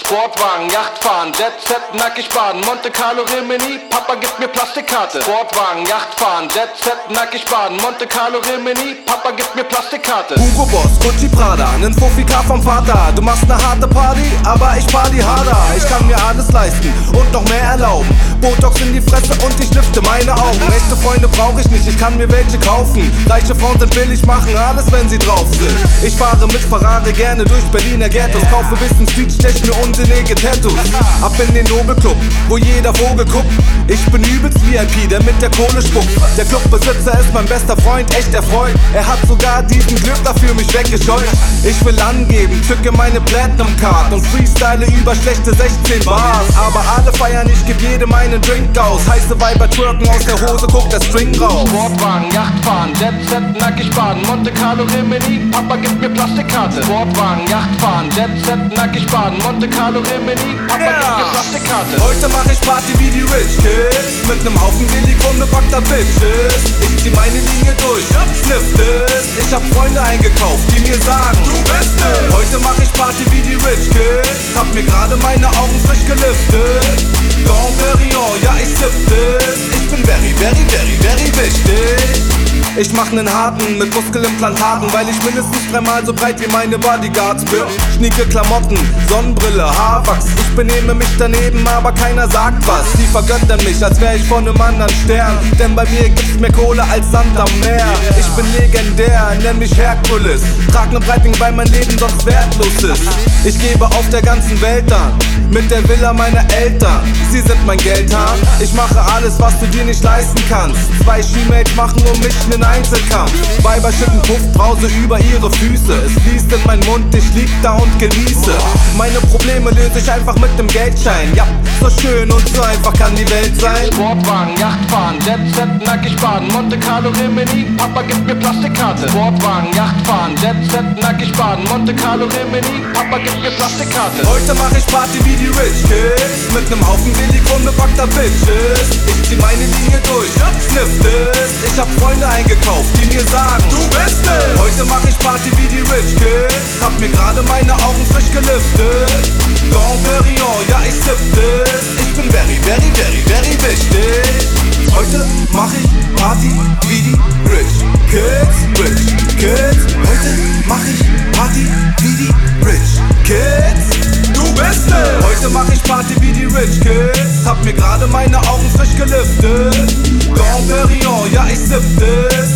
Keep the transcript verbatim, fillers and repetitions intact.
Sportwagen, Yachtfahren, Jet Set, nackig baden, Monte Carlo, Rimini, Papa gibt mir Plastikkarte. Sportwagen, Yachtfahren, Jet Set, nackig baden, Monte Carlo, Rimini, Papa gibt mir Plastikkarte. Hugo Boss, Gucci Prada, nen Fuffi-Car vom Vater. Du machst ne harte Party, aber ich party harder. Ich kann mir alles leisten und noch mehr erlauben. Botox in die Fresse und ich lifte meine Augen. Echte Freunde brauche ich nicht, ich kann mir welche kaufen. Reiche Frauen sind billig, machen alles, wenn sie drauf sind. Ich fahre mit Ferrari gerne durch Berliner Ghettos. Kaufe bisschen Street, stech mir unsinnige Tattoos. Ab in den Nobelclub, wo jeder Vogel guckt. Ich bin übelst V I P, der mit der Kohle spuckt. Der Clubbesitzer ist mein bester Freund, echt erfreut. Er hat sogar diesen Glückler für mich weggescheucht. Ich will angeben, zücke meine Platinum Card und freestyle über schlechte sechzehn Bars. Aber alle feiern, ich geb jedem einen Drink aus. Heiße Weiber twerken, aus der Hose guckt der String raus. Sportwagen, Yachtfahren, Jet Set, nackig baden, Monte Carlo, Rimini, Papa gibt mir Plastikkarte. Sportwagen, Yachtfahren, Jet Set, nackig baden, Monte Carlo, Rimini, Papa Yeah. gibt mir Plastikkarte. Heute mach ich Party wie die Rich Kids, mit nem Haufen Silikon bepackter Bitches. Ich zieh meine Linie durch, snifft es. Ich hab Freunde eingekauft, die mir sagen, du bist es. Heute mach ich Party wie die Rich Kids, hab mir gerade meine Augen frisch geliftet. Grand Perignon, ja ich sipp es. Ich bin very, very, very, very wichtig. Ich mach nen harten mit Muskelimplantaten, weil ich mindestens dreimal so breit wie meine Bodyguards bin. Schnieke Klamotten, Sonnenbrille, Haarwachs. Ich benehme mich daneben, aber keiner sagt was. Sie vergöttern mich, als wär ich von nem anderen Stern. Denn bei mir gibt's mehr Kohle als Sand am Meer. Ich bin legendär, nenn mich Herkules. Trag ne Breitling, weil mein Leben sonst wertlos ist. Ich gebe auf der ganzen Welt an, mit der Villa meiner Eltern. Sie sind mein Geldhahn. Ich mache alles, was du dir nicht leisten kannst. Zwei She-Mates machen um mich nen Einzelkampf. Weiber schütten Puffbrause über ihre Füße. Es fließt in meinen Mund, ich lieg da und genieße. Meine Probleme löse ich einfach mit nem Geldschein. Ja, so schön und so einfach kann die Welt sein. Sportwagen, Yachtfahren, Jet Set, nackig baden, Monte Carlo, Rimini, Papa gibt mir Plastikkarte. Sportwagen, Yachtfahren, Jet Set, nackig baden, Monte Carlo, Rimini, Papa gibt mir Plastikkarte. Heute mach ich Party wie die Rich Kids, mit nem Haufen Silikon bepackter Bitches. Ich zieh meine Linie durch, snifft es. Ich hab Freunde eingekauft, die mir sagen, du bist es. Heute mach ich Party wie die Rich Kids, hab mir gerade meine Augen frisch geliftet. Grand Perignon, ja ich sipp es. Ich bin very, very, very, very wichtig. Heute mach ich Party wie die Rich Kids, Rich Kids. Heute mach ich Party wie die Rich Kids. Du bist es! Heute mach ich Party wie die Rich Kids, hab mir gerade meine Augen frisch geliftet. Grand Perignon, ja ich sipp es.